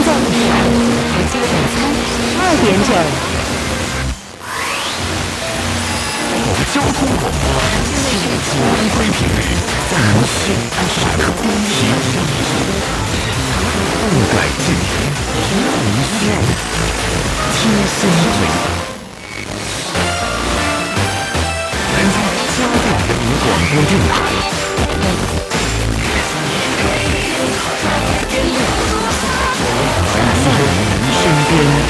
在你的我家早餐2点整。 交通广播安徽频率，在无锡时刻提醒你，不改进无锡贴心回答。来自嘉定人民广播电台。来自您身边。